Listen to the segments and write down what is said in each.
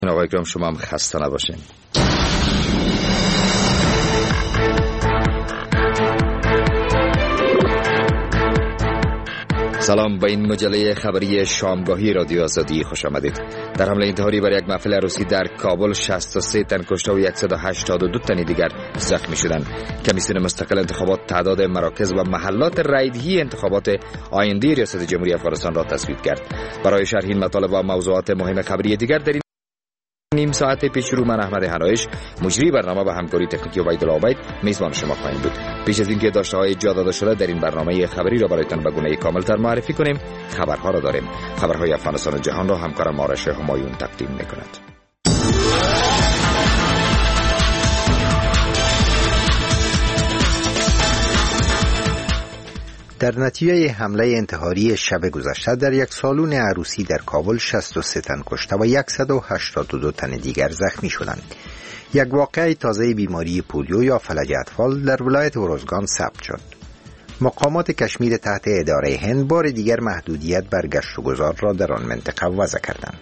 آقای اکرام شما هم خسته نباشین. سلام، به این مجله خبری شامگاهی رادیو آزادی خوش آمدید. در حمله انتحاری بر یک محفل عروسی در کابل 63 تن کشته و 182 تن دیگر زخمی شدند. کمیسیون مستقل انتخابات تعداد مراکز و محلات رایدهی انتخابات آینده ریاست جمهوری افغانستان را تصویب کرد. برای شرح این مطالب و موضوعات مهم خبری دیگر در این نیم ساعت پیش رو من احمد هنایش مجری برنامه و همکاری تکنیکی عبیدالله عبید میزبان شما خواهیم بود. پیش از اینکه داشته‌های جا داده شده در این برنامه خبری را برایتان به گونه کامل‌تر معرفی کنیم، خبرها را داریم. خبرهای افغانستان و جهان را همکارم آرش همایون تقدیم می‌کند. در نتیجه حمله انتحاری شب گذشته در یک سالن عروسی در کابل 63 تن کشته و 182 تن دیگر زخمی شدند. یک واقعه تازه بیماری پولیو یا فلج اطفال در ولایت ارزگان ثبت شد. مقامات کشمیر تحت اداره هند بار دیگر محدودیت بر گشت و گذار را در آن منطقه وضع کردند.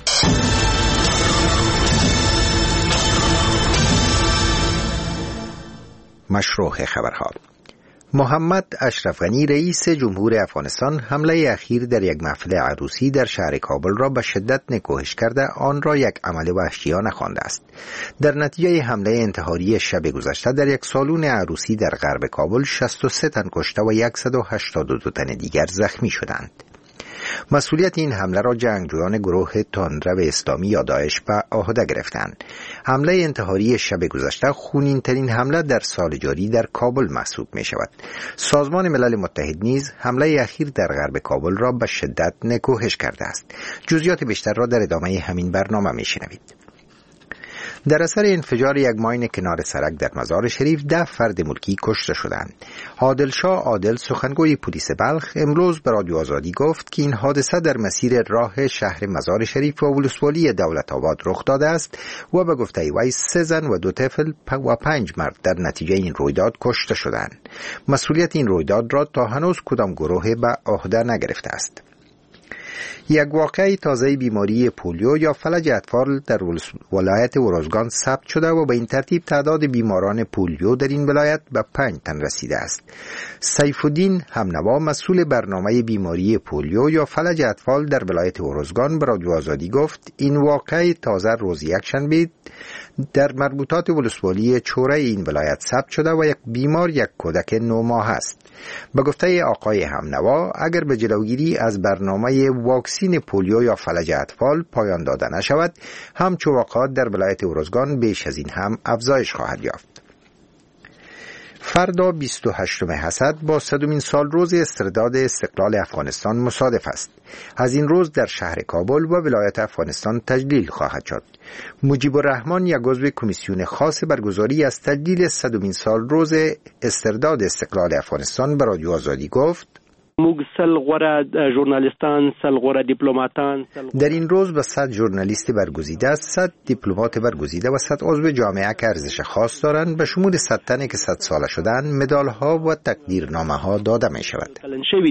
مشروع خبرها. محمد اشرف غنی رئیس جمهور افغانستان حمله اخیر در یک محفل عروسی در شهر کابل را به شدت نکوهش کرده آن را یک عمل وحشیانه خوانده است. در نتیجه حمله انتحاری شب گذشته در یک سالن عروسی در غرب کابل 63 تن کشته و 182 تن دیگر زخمی شدند. مسئولیت این حمله را جنگجویان گروه تندرو اسلامی یا داعش به عهده گرفتند. حمله انتحاری شب گذشته خونین ترین حمله در سال جاری در کابل محسوب می شود. سازمان ملل متحد نیز حمله اخیر در غرب کابل را به شدت نکوهش کرده است. جزئیات بیشتر را در ادامه همین برنامه می شنوید. در اثر انفجار یک ماین کنار سرک در مزار شریف 10 فرد ملکی کشته شدند. عادل شاه عادل سخنگوی پلیس بلخ امروز به رادیو آزادی گفت که این حادثه در مسیر راه شهر مزار شریف و ولسوالی دولت آباد رخ داده است و به گفته وی 3 زن و 2 طفل و 5 مرد در نتیجه این رویداد کشته شدند. مسئولیت این رویداد را تا هنوز کدام گروه به عهده نگرفته است. یک واقعه تازه بیماری پولیو یا فلج اطفال در ولایت ارزگان ثبت شده و به این ترتیب تعداد بیماران پولیو در این ولایت به 5 تن رسیده است. سیف الدین همنوا مسئول برنامه بیماری پولیو یا فلج اطفال در ولایت ارزگان به رادیو آزادی گفت این واقعه تازه روز یکشنبه در مربوطات ولسوالی چوره این ولایت ثبت شده و یک بیمار یک کودک 9 ماه است. به گفته آقای همنوا اگر به جلوگیری از برنامه واکسین پولیو یا فلج اطفال پایان داده نشود همچون واقعات در ولایت ارزگان بیش از این هم افزایش خواهد یافت. فردا 28 حسد با 100مین سال روز استرداد استقلال افغانستان مصادف است. از این روز در شهر کابل و ولایت افغانستان تجلیل خواهد شد. مجیب الرحمن یک عضو کمیسیون خاص برگزاری از تجلیل 100مین سال روز استرداد استقلال افغانستان به رادیو آزادی گفت در این روز به 100 ژورنالیست برگزیده، 100 دیپلمات برگزیده و 100 عضو جامعه که ارزش خاص دارند به شمول 100 تنی که 100 ساله شدند مدال ها و تقدیرنامه ها داده می شود.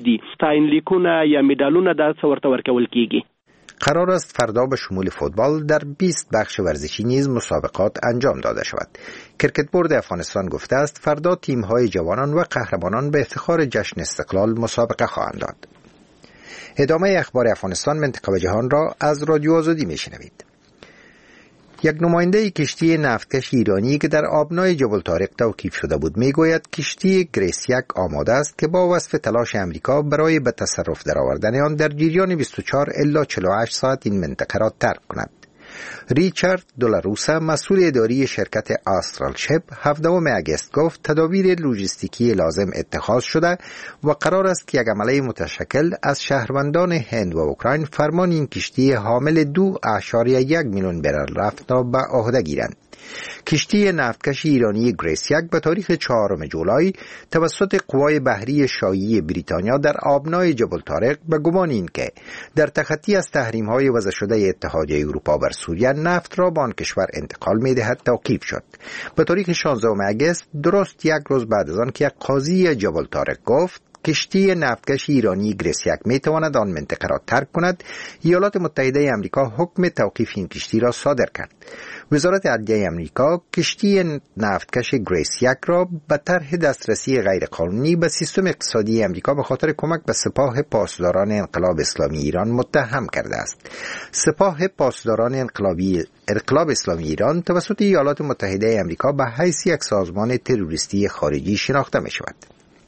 قرار است فردا به شمول فوتبال در 20 بخش ورزشی نیز مسابقات انجام داده شود. کرکت بورد افغانستان گفته است فردا تیم‌های جوانان و قهرمانان به افتخار جشن استقلال مسابقه خواهند داد. ادامه اخبار افغانستان، منطقه و جهان را از رادیو آزادی میشنوید. یک نماینده کشتی نفتکش ایرانی که در آبنای جبل طارق توقیف شده بود میگوید کشتی گریسیک آماده است که با وصف تلاش امریکا برای به تصرف درآوردن آن در جریان 24 الی 48 ساعت این منطقه را ترک کند. ریچارد دولاروسا مسئول اداری شرکت آسترال شپ 17 اگست گفت تدابیر لوجستیکی لازم اتخاذ شده و قرار است که یک عمله متشکل از شهروندان هند و اوکراین فرمان این کشتی حامل 2.1 میلیون برل نفت را به عهده گیرند. کشتی نفتکش ایرانی گریسیک به تاریخ 4 جولای توسط قوای بحری شاهی بریتانیا در آبنای جبل طارق به گمان این که در تخطی از تحریم‌های وضع شده اتحادیه اروپا بر سوریه نفت را به آن کشور انتقال می‌دهد توقیف شد. به تاریخ 16 اگست درست یک روز بعد از آن که قاضی جبل طارق گفت کشتی نفتکش ایرانی گریسیک می تواند آن منطقه را ترک کند، ایالات متحده آمریکا حکم توقیف این کشتی را صادر کرد. وزارت عدلیه آمریکا کشتی نفتکش گریسیک را به طرح دسترسی غیرقانونی به سیستم اقتصادی آمریکا به خاطر کمک به سپاه پاسداران انقلاب اسلامی ایران متهم کرده است. سپاه پاسداران انقلاب اسلامی ایران توسط ایالات متحده آمریکا به حیث یک سازمان تروریستی خارجی شناخته می شود.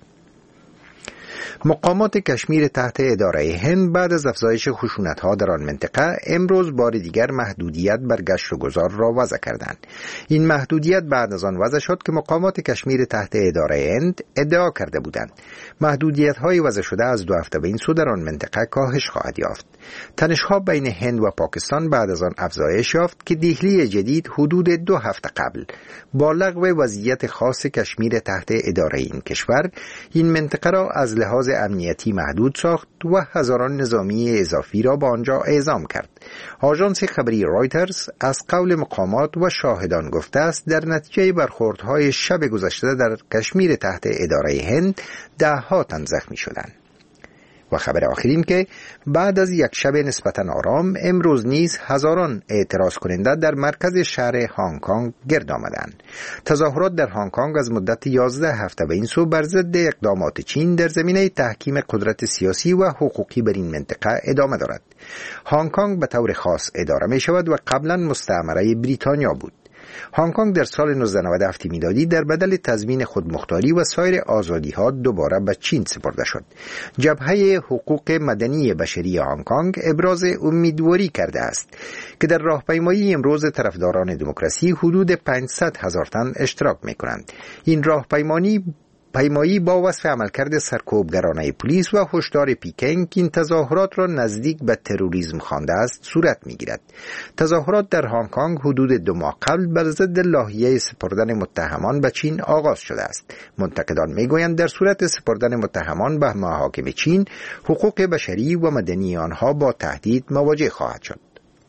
مقامات کشمیر تحت اداره هند بعد از افزایش خشونت‌ها در آن منطقه امروز بار دیگر محدودیت بر گشت و گذار را وضع کردند. این محدودیت بعد از آن وضع شد که مقامات کشمیر تحت اداره هند ادعا کرده بودند محدودیت‌های وضع شده از 2 هفته به این سو در آن منطقه کاهش خواهد یافت. تنش‌ها بین هند و پاکستان بعد از آن افزایش یافت که دهلی جدید حدود 2 هفته قبل با لغو وضعیت خاص کشمیر تحت اداره این کشور این منطقه را از لحاظ امنیتی محدود ساخت و هزاران نظامی اضافی را به آنجا اعزام کرد. آژانس خبری رایترز از قول مقامات و شاهدان گفته است در نتیجه برخوردهای شب گذشته در کشمیر تحت اداره هند 10 ها تن زخمی شدند. و خبر آخرین که بعد از یک شب نسبتاً آرام امروز نیز هزاران اعتراض کننده در مرکز شهر هنگ کنگ گرد آمدند. تظاهرات در هنگ کنگ از مدت 11 هفته به این سو بر ضد اقدامات چین در زمینه تحکیم قدرت سیاسی و حقوقی بر این منطقه ادامه دارد. هنگ کنگ به طور خاص اداره می شود و قبلا مستعمره بریتانیا بود. هنگ کنگ در سال 1997 میلادی در بدل تضمین خودمختاری و سایر آزادی‌ها دوباره به چین سپرده شد. جبهه حقوق مدنی بشری هنگ کنگ ابراز امیدواری کرده است که در راهپیمایی امروز طرفداران دموکراسی حدود 500,000 تن اشتراک می‌کنند. این راهپیمایی با وصف عملکرد سرکوبگرانه پلیس و هشدار پیکنگ که این تظاهرات را نزدیک به تروریسم خوانده است صورت می‌گیرد. تظاهرات در هنگ کنگ حدود 2 ماه قبل بر ضد لایحه سپردن متهمان به چین آغاز شده است. منتقدان می‌گویند در صورت سپردن متهمان به محاکم چین حقوق بشری و مدنی آنها با تهدید مواجه خواهد شد.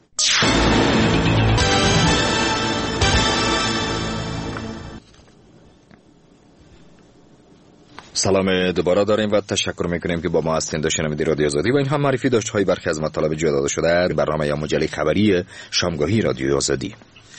سلام دوباره داریم و تشکر میکنیم که با ما هستین. شنونده رادیو آزادی و این هم معرفی داشت های برخی از مطالب جا داده شده در برنامه یا مجله خبری شامگاهی رادیو آزادی.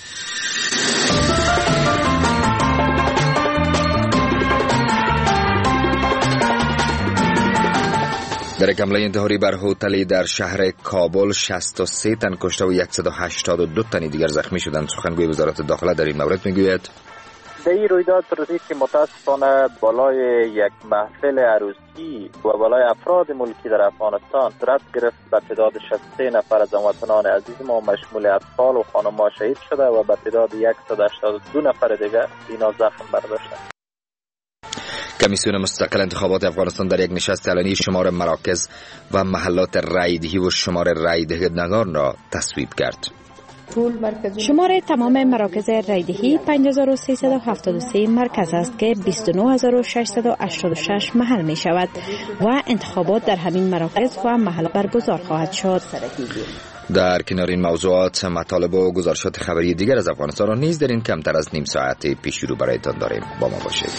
در یک حمله انتحاری بر هتلی در شهر کابل 63 تن کشته و 182 تن دیگر زخمی شدند. سخنگوی وزارت داخله در این مورد میگوید در این رویداد رسید که متاسفانه بالای یک محفل عروسی و بالای افراد ملکی در افغانستان صورت گرفت. به تعداد 63 نفر از هموطنان عزیز ما مشمول اطفال و خانم‌ها شهید شده و به تعداد 182 نفر دیگر اینا زخم برداشتند. کمیسیون مستقل انتخابات افغانستان در یک نشست علنی شمار مراکز و محلات رایدهی و شمار رایدهندگان را تصویب کرد. شمار تمام مراکز رایدهی 5373 مرکز است که 29686 محل می شود و انتخابات در همین مراکز و محل برگزار خواهد شد. در کنار این موضوعات مطالب و گزارشات خبری دیگر از افغانستان را نیز در این کمتر از نیم ساعت پیش رو برایتان داریم. با ما باشید.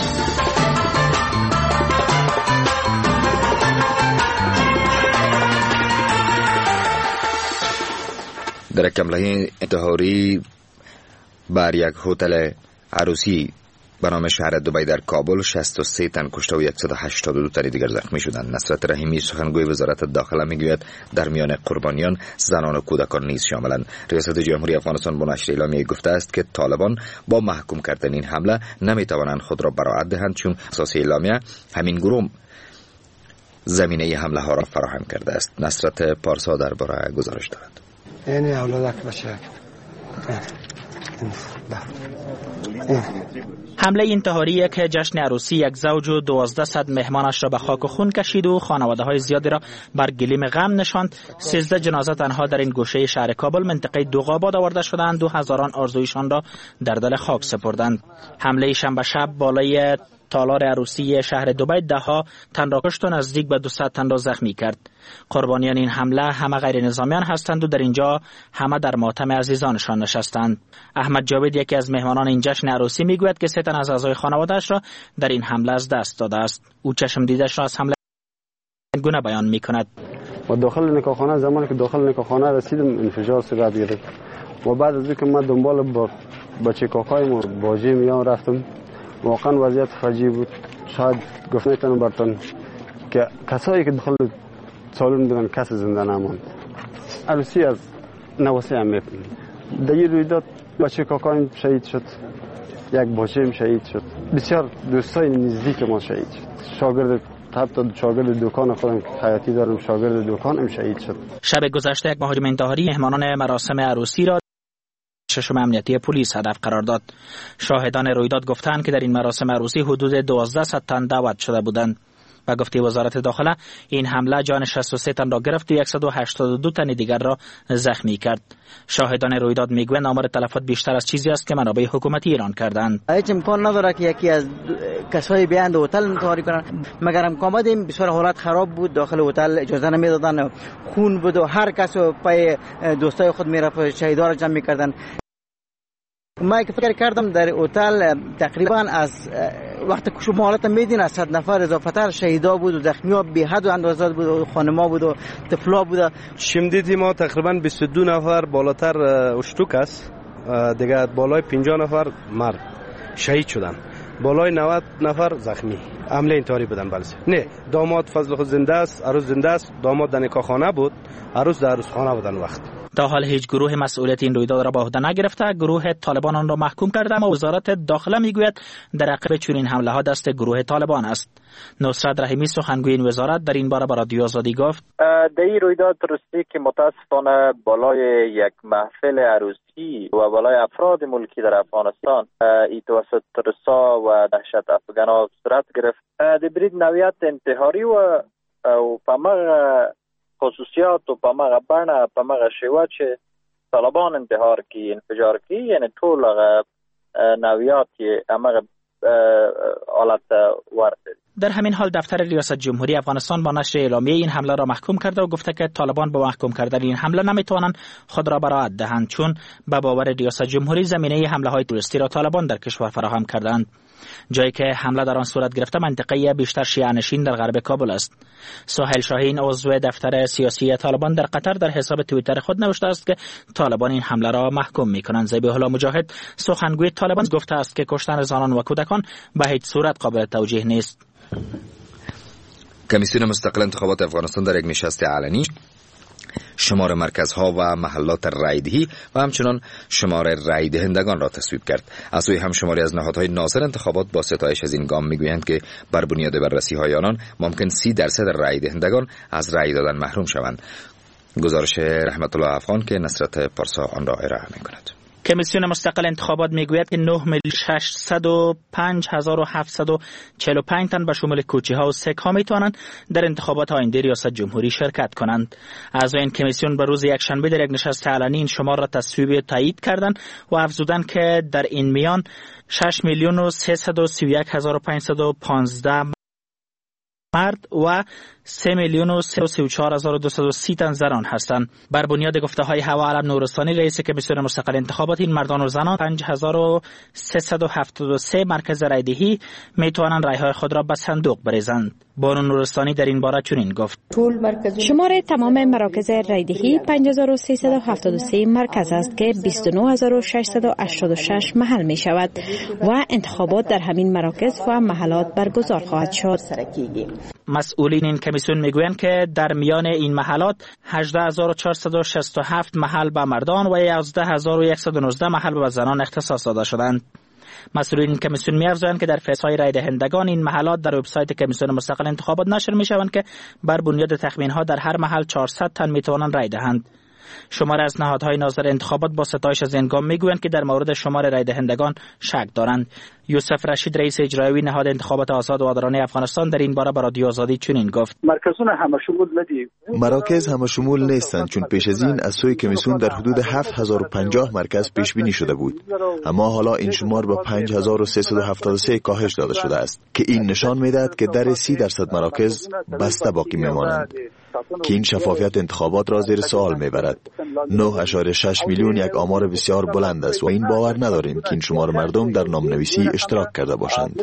در یک حمله انتحاری بر یک هتل عروسی به نام شهر دبی در کابل 63 تن کشته و 182 تن دیگر زخمی شدند. نصرت رحیمی سخنگوی وزارت داخله میگوید در میان قربانیان زنان و کودکان نیز شاملند. ریاست جمهوری افغانستان با نشر اعلامیه گفته است که طالبان با محکوم کردن این حمله نمیتوانند خود را براءت دهند، چون اساس اعلامیه همین گروه زمینه حمله ها را فراهم کرده است. نصرت پارسا درباره گزارش دارد. یعنی اولادک بچه حمله انتحاری که جشن عروسی یک زوج و 1200 مهمانش را به خاک و خون کشید و خانواده های زیادی را بر گلیم غم نشاند. 13 جنازه تنها در این گوشه شهر کابل منطقه دوغاباد آورده شدند و هزاران آرزویشان را در دل خاک سپردند. حمله شنبه شب بالای تالار عروسی شهر دبی دهها تن را کشت و نزدیک به 200 تن را زخمی کرد. قربانیان این حمله همه غیر نظامیان هستند و در اینجا همه در ماتم عزیزانشان نشستند. احمد جاوید یکی از مهمانان این جشن عروسی میگوید که 3 تن از اعضای خانواده‌اش را در این حمله از دست داده است. او چشم دیدش را از حمله گونه بیان می‌کند. و داخل نکاحخانه زمانی که داخل نکاحخانه رسیدم انفجار صورت گرفت و بعد از اینکه من دنبال بچه کاکایم و باجی میام رفتم. واقعا وضعیت فجیع بود. شاید گفت نمیتونم براتون که کسایی که داخل سالن بودن کس زنده نماند. عروسی از نواسه هم میکنم. در این رویداد بچه کاکایم شهید شد، یک باجیم شهید شد، بسیار دوستای نزدیک ما شهید شد. حتی شاگرد دکان خودم که خیاطی دارم، شاگرد دکانم شهید شد. شب گذشته یک مهاجم انتحاری مهمانان مراسم عروسی را ششم امنیتی پلیس هدف قرار داد. شاهدان رویداد گفتند که در این مراسم عروسی حدود 1200 تن دعوت شده بودند. و گفته وزارت داخله این حمله جان 63 تن را گرفت و 182 تن دیگر را زخمی کرد. شاهدان رویداد میگویند آمار تلفات بیشتر از چیزی است که منابع حکومتی اعلام کردند. هیچ امکان نداره که یکی از کسایی بیان در هتل انتحاری کنند. مگر هم آمدیم بسیار حالت خراب بود، داخل هتل اجازه نمیدادن، خون بود و هر کس پای دوستای خود میرفت شهیدا را جمع میکردن. من که فکر کردم در هتل تقریبا از وقتی که شما حالت میدین از 100 نفر اضافه تر شهیدا بود و زخمی‌ها به حد و اندازه بود و خانم‌ها بود و طفلا بود. شمدیدی ما تقریبا 22 نفر بالاتر اشتوک است، دیگه بالای 50 نفر مرد شهید شدن، بالای 90 نفر زخمی. عمله انتحاری بودن. بله نه، داماد فضل خود زنده است، عروس زنده است، داماد در نکاحخانه بود، عروس در عروسخانه بودن. وقت تا حال هیچ گروه مسئولیت این رویداد را به عهده نگرفته. گروه طالبان آن را محکوم کرده، اما وزارت داخله میگوید در عقب چنین حمله ها دست گروه طالبان است. نصرت رحیمی سخنگوی این وزارت در این باره به رادیو آزادی گفت در این رویداد درستی که متاسفانه بالای یک محفل عروسی و بالای افراد ملکی در افغانستان ای توسط ترسا و دهشت افغانا صورت گرفت. در برید نویت انتحاری و پمغ خصوصیات و پمغ بنا پمغ شیوه چه طالبان انتحار کی انفجار کی یعنی طول نویات امغ حالت ورد. در همین حال دفتر ریاست جمهوری افغانستان با نشر اعلامیه این حمله را محکوم کرده و گفته که طالبان با محکوم کردن این حمله نمیتوانند خود را براءت دهند، چون به باور ریاست جمهوری زمینه حمله های تروریستی را طالبان در کشور فراهم کردند. جایی که حمله در آن صورت گرفته منطقه بیشتر شیعه نشین در غرب کابل است. سهیل شاهین عضو دفتر سیاسی طالبان در قطر در حساب توییتر خود نوشته است که طالبان این حمله را محکوم می‌کنند. ذبیح الله مجاهد سخنگوی طالبان گفته است که کشتن زنان و کودکان به هیچ صورت قابل توجیه نیست. کمیسیون مستقل انتخابات افغانستان در یک نشست علنی شمار مرکزها و محلات رایدهی و همچنان شمار رای دهندگان را تصویب کرد. از سوی هم شماری از نهادهای ناظر انتخابات با ستایش از این گام میگویند که بر بنیاد بررسی‌های آنان ممکن 30% رای دهندگان از رای دادن محروم شوند. گزارش رحمت الله افغان که نصرت پارسا آن را ارائه می‌کند. کمیسیون مستقل انتخابات میگوید که 9,605,745 تن به شمول کوچی‌ها و سک‌ها میتوانند در انتخابات آینده ریاست جمهوری شرکت کنند. اعضای این کمیسیون به روز یکشنبه در یک نشست علنی این شمار را تصویب و تایید کردند و افزودند که در این میان 6,331,515 مرد و 3,334,230 تن زنان هستند. بر بنیاد گفته‌های هوا علم نورستانی رئیس کمیسیون مستقل انتخابات این مردان و زنان 5,373 مرکز رایدهی میتوانند رایهای خود را به صندوق بریزند. بانو نورستانی در این باره چنین گفت: شمار تمام مراکز رایدهی 5,373 مرکز است که 29,686 محل می شود و انتخابات در همین مراکز و محلات برگزار خواهد شد. مسئولین این کمیسیون میگویند که در میان این محلات 18,467 محل به مردان و 11,119 محل به زنان اختصاص داده شدند. مسئولین این کمیسیون می‌افزایند که در فهرست‌های رای دهندگان این محلات در وبسایت کمیسیون مستقل انتخابات نشر می‌شوند که بر بنیاد تخمین‌ها در هر محل 400 تن می‌توانند رای دهند. شمار از نهادهای ناظر انتخابات با ستایش از این گام میگویند که در مورد شمار رای دهندگان شک دارند. یوسف رشید رئیس اجرایی نهاد انتخابات آزاد و عادلانه افغانستان در این باره به رادیو آزادی چنین گفت: مراکز همه شمول نیستند، چون پیش از این از سوی کمیسیون در حدود 7050 مرکز پیش بینی شده بود، اما حالا این شمار به 5373 کاهش داده شده است که این نشان میدهد که در 30% مراکز بسته باقی میمانند که این شفافیت انتخابات را زیر سوال میبرد. 9.6 میلیون یک آمار بسیار بلند است و این باور نداریم که این شمار مردم در نامنویسی اشتراک کرده باشند.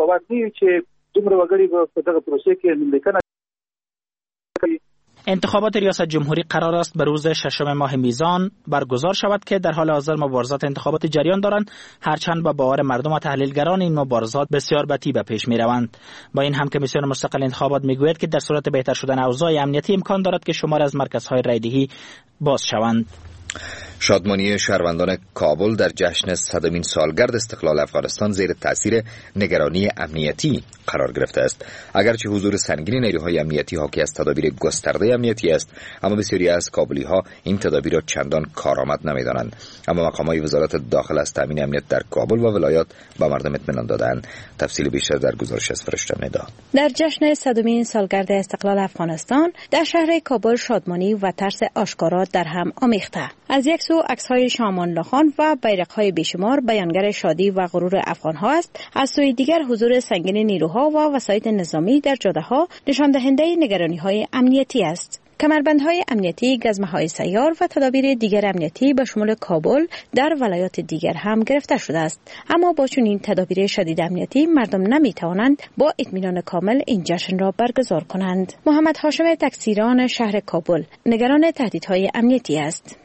انتخابات ریاست جمهوری قرار است به روز 6 ماه میزان برگزار شود که در حال حاضر مبارزات انتخاباتی جریان دارند، هرچند با باور مردم و تحلیلگران این مبارزات بسیار به تیز پیش می روند. با این هم کمیسیون مستقل انتخابات میگوید که در صورت بهتر شدن اوضاع امنیتی امکان دارد که شمار از مرکزهای رایدهی باز شوند. شادمانی شهروندان کابل در جشن 100مین سالگرد استقلال افغانستان زیر تاثیر نگرانی امنیتی قرار گرفته است. اگرچه حضور سنگین نیروهای امنیتی حاکی از تدابیر گسترده امنیتی است، اما بسیاری از کابلی‌ها این تدابیر را چندان کارآمد نمی‌دانند. اما مقام‌های وزارت داخل از تامین امنیت در کابل و ولایات با مردم اطمینان دادند. تفصیل بیشتر در گزارش از فرشته ندا. در جشن 100مین سالگرد استقلال افغانستان در شهر کابل شادمانی و ترس آشکارا در هم آمیخته. از یک سو عکس‌های شامان خان و بیرق‌های بیشمار بیانگر شادی و غرور افغان‌ها است، از سوی دیگر حضور سنگین نیروها و وسایط نظامی در جاده‌ها نشان دهنده نگرانی‌های امنیتی است. کمربندهای امنیتی، گزمه‌های سیار و تدابیر دیگر امنیتی به شمول کابل در ولایات دیگر هم گرفته شده است. اما با چنین تدابیر شدید امنیتی مردم نمی‌توانند با اطمینان کامل این جشن را برگزار کنند. محمد هاشم تکثیران شهر کابل نگران تهدیدهای امنیتی است.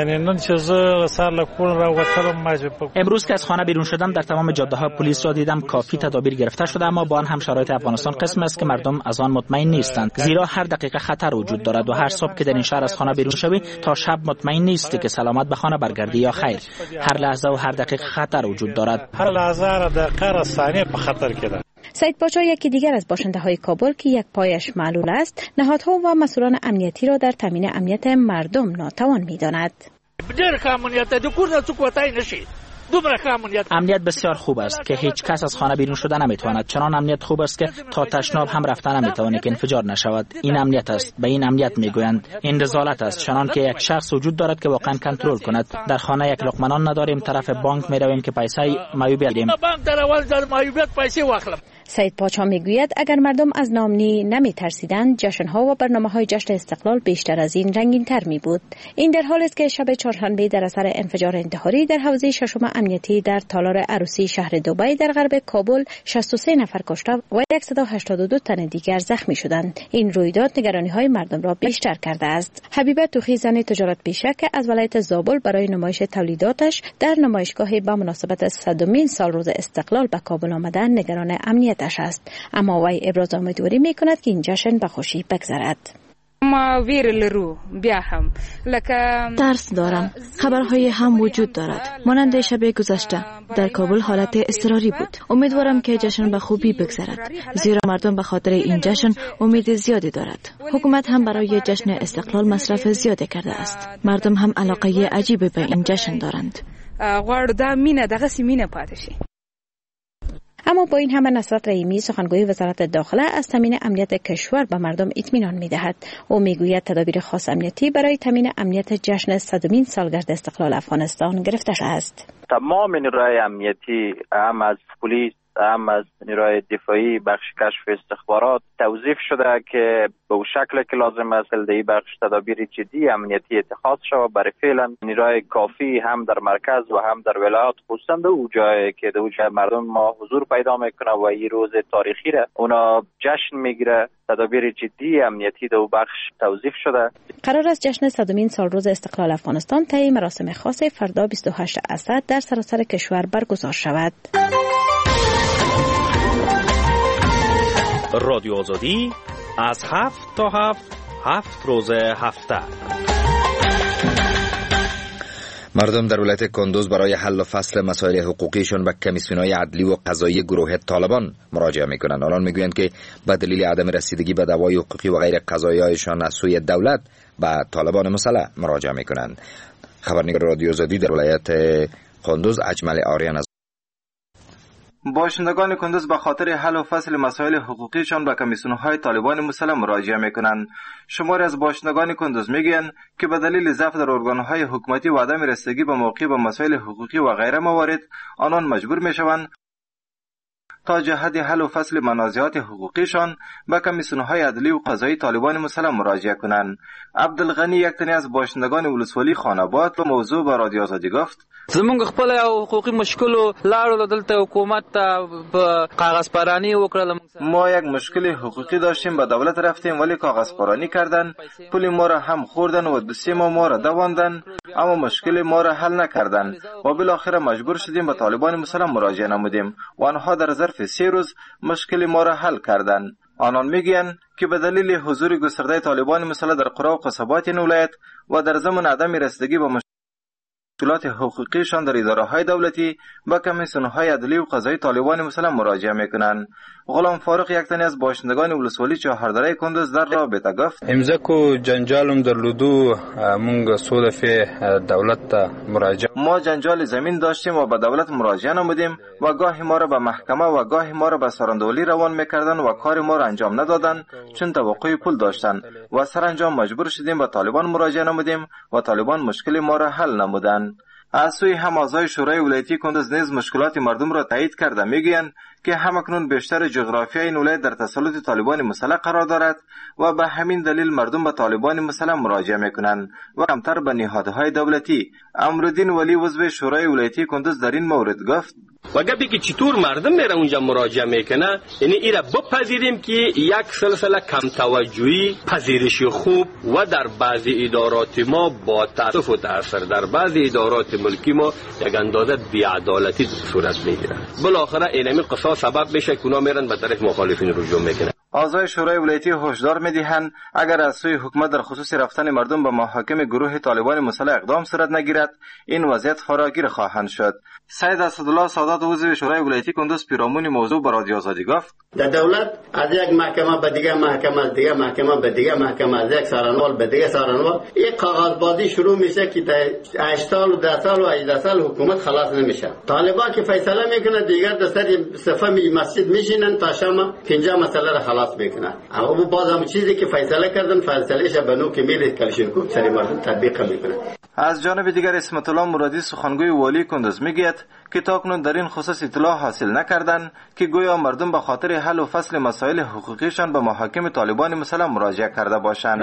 امروز که از خانه بیرون شدم در تمام جاده‌ها پلیس را دیدم. کافی تدابیر گرفته شده، اما با آن هم شرایط افغانستان قسم است که مردم از آن مطمئن نیستند، زیرا هر دقیقه خطر وجود دارد و هر صبح که در این شهر از خانه بیرون شوی تا شب مطمئن نیستی که سلامت به خانه برگردی یا خیر. هر لحظه و هر دقیقه خطر وجود دارد. هر لحظه را دقیقه ثانیه به خطر کده. سید پاچا یکی دیگر از باشنده‌های کابل که یک پایش معلول است، نهادها و مسئولان امنیتی را در تامین امنیت مردم ناتوان می‌داند. امنیت بسیار خوب است که هیچ کس از خانه بیرون شده نمیتواند. چنان امنیت خوب است که تا تشناب هم رفتن نمیتواند که انفجار نشود. این امنیت است، به این امنیت میگویند. این رذالت است، چنان که یک شخص وجود دارد که واقعا کنترل کند. در خانه یک لقمه نان نداریم، طرف بانک میرویم که پیسه معیوبیت دیم. سید پاچا میگوید اگر مردم از ناامنی نمیترسیدند، جشن‌ها و برنامه‌های جشن استقلال بیشتر از این رنگین‌تر می‌بود. این در حالی است که شب چهارشنبه در اثر انفجار انتحاری در حوزه ششم امنیتی در تالار عروسی شهر دبی در غرب کابل 63 نفر کشته و 182 تن دیگر زخمی شدند. این رویداد نگرانی‌های مردم را بیشتر کرده است. حبیبه توخی، زن تجارت پیشه که از ولایت زابل برای نمایش تولیداتش در نمایشگاه با مناسبت 100مین سال روز استقلال به کابل آمدن، نگران امنیتش است. اما وی ابراز امیدواری می‌کند که این جشن به خوشی بگذرد. ترس دارم. خبرهای هم وجود دارد. مانند شب گذشته در کابل حالت اضطراری بود. امیدوارم که جشن به خوبی بگذرد، زیرا مردم به خاطر این جشن امید زیادی دارد. حکومت هم برای جشن استقلال مصرف زیادی کرده است. مردم هم علاقه عجیبی به این جشن دارند. اما با این همه نصرت رحیمی، سخنگوی وزارت داخله، از تامین امنیت کشور به مردم اطمینان می‌دهد. او میگوید تدابیر خاص امنیتی برای تامین امنیت جشن 100مین سالگرد استقلال افغانستان گرفته است. تمام نیروهای امنیتی، هم از پلیس، هم از نیروهای دفاعی، بخش کشف استخبارات توظیف شده که به اون شکل که لازم است در بخش تدابیر جدی امنیتی اتخاذ شود. برای فعلا نیروهای کافی هم در مرکز و هم در ولایات، خصوصا در اون جایی که در اون جای مردم ما حضور پیدا میکنه و این روز تاریخی را اونا جشن میگیره، تدابیر جدی امنیتی در اون بخش توظیف شده. قرار است جشن 100مین سال روز استقلال افغانستان طی مراسم خاص فردا 28 اسد در سراسر کشور برگزار شود. رادیو آزادی از 7 تا 7 روز هفته. مردم در ولایت کندوز برای حل و فصل مسائل حقوقیشان به کمیسیون‌های عدلی و قضایی گروه طالبان مراجعه می‌کنند. آنان می‌گویند که به دلیل عدم رسیدگی به دعوای حقوقی و غیر قضایی‌هایشان از سوی دولت به طالبان مسلح مراجعه میکنند. خبرنگار رادیو آزادی در ولایت کندوز اجمل آریان از باشندگان کندوز به خاطر حل و فصل مسائل حقوقیشان به کمیسیون‌های طالبان مسلح مراجعه میکنند. شماری از باشندگان کندوز میگویند که به دلیل ضعف در ارگان‌های حکومتی و عدم رسیدگی به موقع به مسائل حقوقی و غیره موارد آنان مجبور میشوند تا جهت حل و فصل منازعات حقوقیشان به کمیسیون‌های عدلی و قضایی طالبان مسلح مراجعه کنند. عبدالغنی یک تن از باشندگان ولسوالی خاناباد به موضوع به رادیو آزادی گفت: زمونږ خپل حقوقي مشکل لاړو دلته حکومت په کاغذ پرانی وکړل. ما یک مشکل حقوقی داشتیم، به دولت رفتیم ولی کاغذ پرانی کردن، پول ما را هم خوردن و دوسیه ما را دواندن، اما مشکل ما را حل نکردن و بالاخره مجبور شدیم به طالبان مسلح مراجعه نمودیم و آنها در ظرف 3 روز مشکل ما را حل کردند. آنان میگویند که به دلیل حضور گسترده طالبان مسلح در قرا و قصبات این ولایت و در ضمن عدم رسیدگی به مشکلات حقوقیشان در اداره‌های دولتی به کمیسیون‌های عدلی و قضایی طالبان مسلح مراجعه میکنند. غلام فاروق یک تن از باشندگان ولسوالی چهاردره کندوز در رابطه گفت: امضا کو جنجالم درلودو مونږ سودفه دولت ته مراجعه ما جنجال زمین داشتیم و به دولت مراجعه نمودیم و گاهی ما را به محکمه و گاهی ما را به سراندولی روان میکردن و کار ما را انجام ندادن چون توقع پول داشتن و سرانجام مجبور شدیم به طالبان مراجعه نمودیم و طالبان مشکل ما را حل نمودند. از سوی هم اعضای شورای ولایتی کندوز نیز مشکلات مردم را تایید کرده میگویند که همکنون بیشتر جغرافیای این ولایت در تسلط طالبان مسلح قرار دارد و به همین دلیل مردم به طالبان مسلح مراجعه میکنند و کمتر به نهادهای دولتی. امرالدین ولی عضو شورای ولایتی کندوز در این مورد گفت: و گپی که چطور مردم میره اونجا مراجعه میکنه، یعنی ایرا بپذیریم که یک سلسله کم توجهی، پذیرش خوب و در بعضی ادارات ما با تاسف و تاثیر در بعضی ادارات ملکی ما یک اندازه بی‌عدالتی صورت میگیره. بالاخره اینمی قصاص سبب میشه که اونا میرن به طرف مخالفین رجوع میکنن. اعضای شورای ولایتی هشدار میدهند اگر از سوی حکومت در خصوص رفتن مردم به محاکم گروه طالبان مسلح اقدام صورت نگیرد، این وضعیت فراگیر خواهند شد. سید اسدالله سادات عضو شورای ولایتی کندوز پیرامون موضوع به رادیو آزادی گفت: در دولت از یک محکمه به دیگه محکمه، از دیگه محکمه به دیگه محکمه، از یک سارنوال به دیگه سارنوال، یک کاغذبازی شروع میشه که در 8 سال و 10 سال و 18 سال حکومت خلاص نمیشه. طالبان که فیصله میکنه دیگر در سر صفه مسجد میشینن تا شام که اینجا مسئله را خلاص میکنن. اما باز هم چیزی که فیصله کردن فیصلهش بنو که میره کلشینکوف سری مردم تطبیق میکنه. از جانب دیگر اسمت الله مرادی سخنگوی والی کندوز میگوید که تاکنون در این خصوص اطلاع حاصل نکردند که گویا مردم به خاطر حل و فصل مسائل حقوقیشان به محاکم طالبان مسلح مراجعه کرده باشند.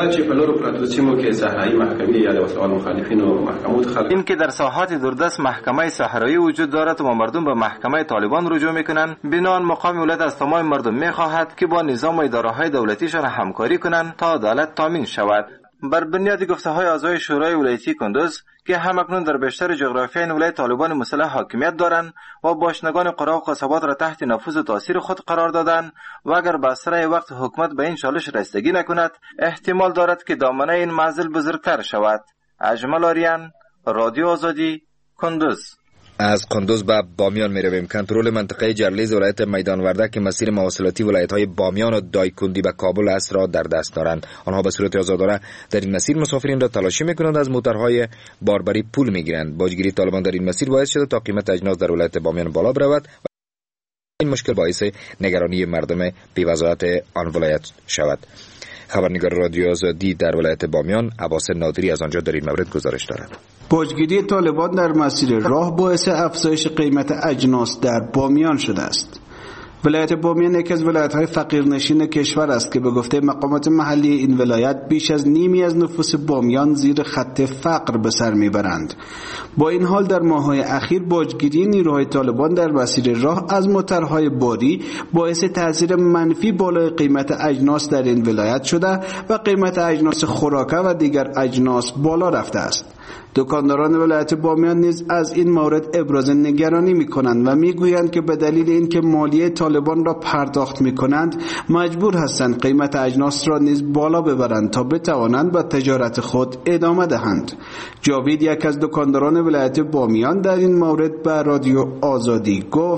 این که در ساحات دوردست محکمه صحرایی وجود دارد و مردم به محکمه طالبان رجوع میکنند، بنابر مقام ولایت از تمام مردم میخواهد که با نظام و اداره‌های دولتیشان همکاری کنند تا عدالت تامین شود. بر بنیاد گفته‌های اعضای شورای ولایتی کندوز که همکنون در بیشتر جغرافیای این ولایت طالبان مسلح حاکمیت دارند و باشندگان قرا و قصبات را تحت نفوذ و تاثیر خود قرار دادند و اگر به اسرع وقت حکومت به این چالش رسیدگی نکند، احتمال دارد که دامنه این منزل بزرگتر شود. اجمل آریان، رادیو آزادی، کندوز. از کندوز به بامیان می رویم. کنترل منطقه جرلیز ولایت میدان وردک که مسیر مواصلاتی ولایت‌های بامیان و دایکندی به کابل است را در دست دارند. آنها به صورت آزادانه در این مسیر مسافرین را تلاشی می‌کنند، از موترهای باربری پول می‌گیرند. باجگیری طالبان در این مسیر باعث شده تا قیمت اجناس در ولایت بامیان بالا برود و این مشکل باعث نگرانی مردم بی‌وزارت آن ولایت شود. خبرنگار رادیو آزادی در ولایت بامیان عباس نادری از آنجا در این مورد گزارش دارد. باجگیری طالبان در مسیر راه باعث افزایش قیمت اجناس در بامیان شده است. ولایت بامیان یکی از ولایت‌های فقیرنشین کشور است که به گفته مقامات محلی این ولایت بیش از نیمی از نفوس بامیان زیر خط فقر به سر میبرند. با این حال در ماه‌های اخیر باجگیری نیروهای طالبان در مسیر راه از موترهای باری باعث تاثیر منفی بالای قیمت اجناس در این ولایت شده و قیمت اجناس خوراکه و دیگر اجناس بالا رفته است. دکانداران ولایت بامیان نیز از این مورد ابراز نگرانی می‌کنند و می‌گویند که به دلیل اینکه مالیه طالبان را پرداخت می‌کنند مجبور هستند قیمت اجناس را نیز بالا ببرند تا بتوانند به تجارت خود ادامه دهند. جاوید یک از دکانداران ولایت بامیان در این مورد به رادیو آزادی گفت: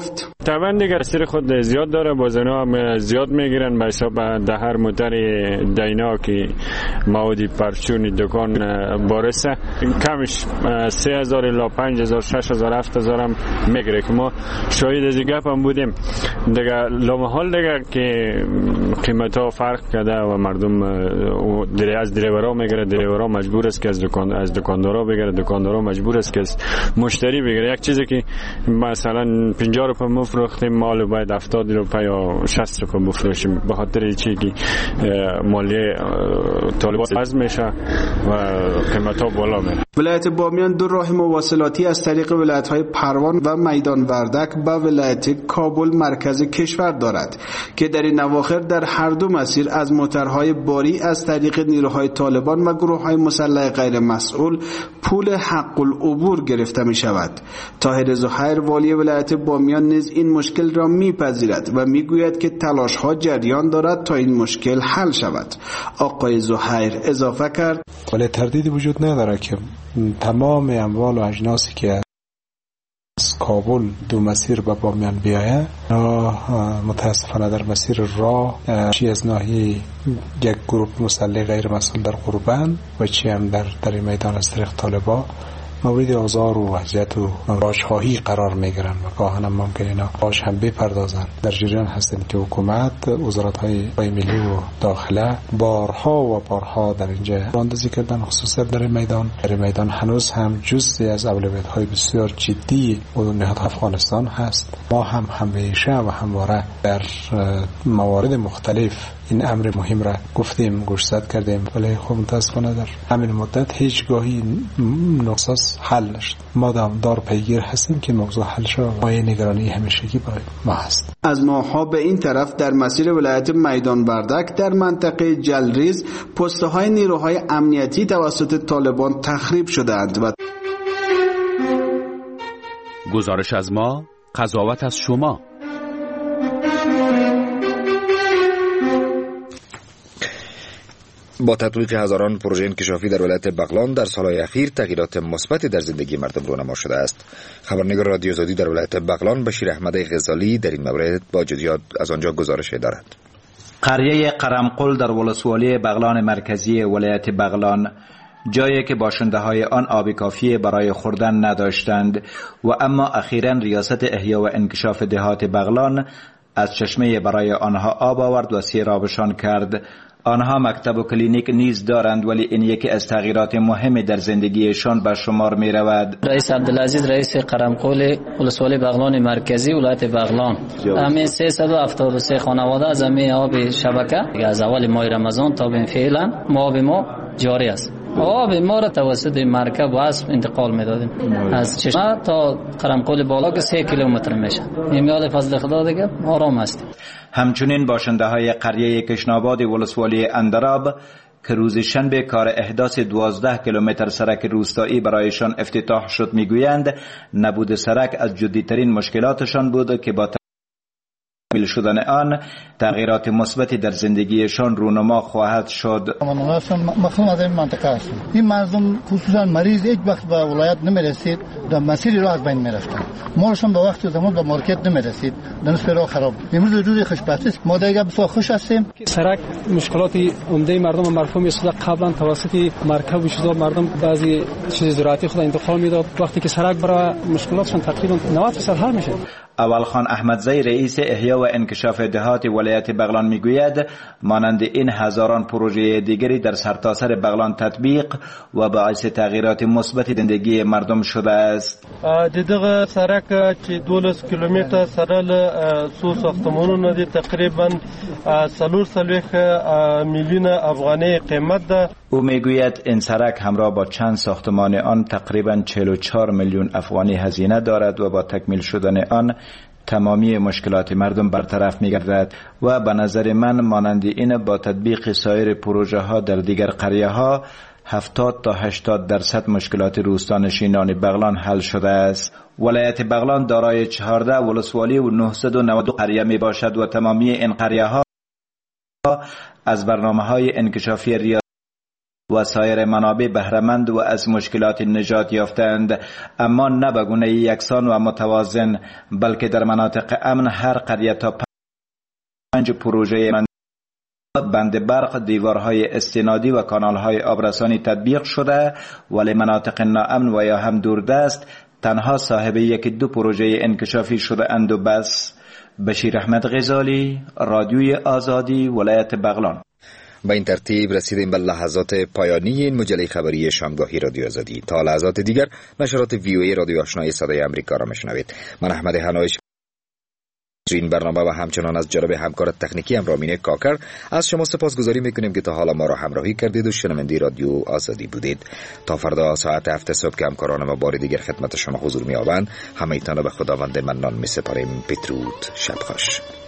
طبعا دیگه سر خود زیاد داره، بازنا هم زیاد میگیرن به حساب در هر موتر دینا که موادی پرچون دکان بارسه کمش 3000 الی 5000 6000 7000 هم میگیره که ما شاید از گپ هم بودیم دیگه. لامحال دیگه که قیمت ها فرق کرده و مردم از دریورا میگیره، دریورا مجبور است که از دکاندارا بگیره، دکاندارا مجبور است که از مشتری بگیره. یک چیزی که مثلا 50 روپیه مفروختیم مال باید 70 روپیه یا 60 روپیه بفروشیم به خاطر چیزی که مالیه طالبات باز میشه و قیمت ها بالا میره. ولایت بامیان دو راه مواصلاتی از طریق ولایت‌های پروان و میدان وردک به ولایت کابل مرکز کشور دارد که در این اواخر در هر دو مسیر از موترهای باری از طریق نیروهای طالبان و گروه‌های مسلح غیر مسئول پول حق العبور گرفته می شود. طاهر زهیر والی ولایت بامیان نیز این مشکل را میپذیرد و میگوید که تلاش‌ها جریان دارد تا این مشکل حل شود. آقای زهیر اضافه کرد: ولی تردیدی وجود نداره که تمام اموال و اجناسی که از کابل دو مسیر به بامیان بیایه متاسفانه در مسیر راه چی از ناحیه یک گروه مسلح غیر مسئول در قربان و چی هم در میدان از طریق طالبان مورد آزار و اذیت و راشخواهی قرار میگیرن و گاهن هم ممکنه اینا راش هم بپردازن. در جریان هستیم که حکومت، وزارت‌های ملی و داخله بارها در اینجا راندازی کردن، خصوصا در میدان هنوز هم جزئی از اولویت‌های بسیار جدی و نهاد افغانستان هست. ما هم همیشه و همواره در موارد مختلف این امر مهم را گفتیم، گوشزد کردیم، ولی خب متاسفانه در همین مدت هیچگاهی نقصه حل نشد. ما دار پیگیر هستیم که موضوع حل شود. مایه نگرانی همیشگی برای ما هست. از ماه‌ها به این طرف در مسیر ولایت میدان وردک در منطقه جلریز پست‌های نیروهای امنیتی توسط طالبان تخریب شده‌اند و گزارش از ما، قضاوت از شما. با تطبیق هزاران پروژه انکشافی در ولایت بغلان در سالهای اخیر تغییرات مثبتی در زندگی مردم رونما شده است. خبرنگار رادیو آزادی در ولایت بغلان بشیر احمد غزالی در این مورد با جزئیات از آنجا گزارش دارد. قریه قرمقل در ولسوالی بغلان مرکزی ولایت بغلان، جایی که باشنده‌های آن آب کافی برای خوردن نداشتند و اما اخیراً ریاست احیا و انکشاف دهات بغلان از چشمه برای آنها آب آورد و سیرابشان کرد. آنها مکتب و کلینیک نیز دارند، ولی این یکی از تغییرات مهمی در زندگیشان به شمار می رود. رئیس عبدالعزیز رئیس قرمقل ولسوالی بغلان مرکزی ولایت بغلان، همین 373 خانواده از همین آب شبکه از اول ماه رمضان تا به فعلا آب ما جاری است. آب ما را توسط مرکب و اسب انتقال میدادیم از چشمه تا قرمقل بالا که 3 کیلومتر میشه. میاد فضل خدا دیگه آرام است. همچنین باشنده های قریه کشناباد ولسوالی اندراب که روز شنبه کار احداث 12 کیلومتر سرک روستایی برایشان افتتاح شد میگویند نبود سرک از جدیترین مشکلاتشان بود که با تکمیل شدن آن تغییرات مثبتی در زندگیشان رونما خواهد شد. مخلوم از این منطقه است. این مردم خصوصا مریض یک وقت به ولایت نمیرسید، در مسیر راه از بین میرفتن. مالشون به وقت زمان به مارکت نمیرسید، در نصف راه خراب. امروز روز خوشبختی است. ما دیگه بسیار خوش هستیم. سرک مشکلاتی عمده مردم مفهوم شده. قبلا توسط مرکب و چیزا مردم بعضی چیز زراعتی خود انتقال میداد. وقتی که سرک برای مشکلاتشون تقریبا 90% حل میشه. اولخان احمدزی رئیس احیا و انکشاف دهات ولایت بغلان میگوید مانند این هزاران پروژه دیگری در سرتاسر بغلان تطبیق و باعث تغییرات مثبت زندگی مردم شده است. دغه سرک چې 12 کیلومتر سره له سو ساختمانونو دی تقریبا 4 میلیون افغانی قیمت ده. او میگوید این سرک همراه با چند ساختمان آن تقریبا 44 میلیون افغانی هزینه دارد و با تکمیل شدن آن تمامی مشکلات مردم برطرف می‌گردد و به نظر من مانند این با تطبیق سایر پروژه ها در دیگر قریه ها 70 تا 80% مشکلات روستانشینان بغلان حل شده است. ولایت بغلان دارای 14 ولسوالی و 992 قریه می باشد و تمامی این قریه ها از برنامه‌های انکشافی ریاست و سایر منابع بهره‌مند و از مشکلات نجات یافتند، اما نه به گونه یکسان و متوازن، بلکه در مناطق امن هر قریه تا 5 پروژه بند برق، دیوارهای استنادی و کانالهای آبرسانی تطبیق شده، ولی مناطق ناامن و یا هم دوردست تنها صاحب 1-2 پروژه انکشافی شده اند و بس. بشیر احمد غزالی، رادیوی آزادی، ولایت بغلان. با این ترتیب رسیدیم به لحظات پایانی این مجله خبری شامگاهی رادیو آزادی. تا لحظات دیگر نشرات وی رادیو آشنای صدای آمریکا را میشنوید. من احمد هنایش این برنامه و همچنان از جانب همکار تکنیکی هم رامین کاکر از شما سپاسگزاری میکنیم که تا حالا ما را همراهی کردید و شنونده رادیو آزادی بودید. تا فردا ساعت 7 صبح که همکاران ما بار دیگر خدمت شما حضور می‌یابند، همه ایتان را به خداوند منان می‌سپاریم. بدرود، شب خوش.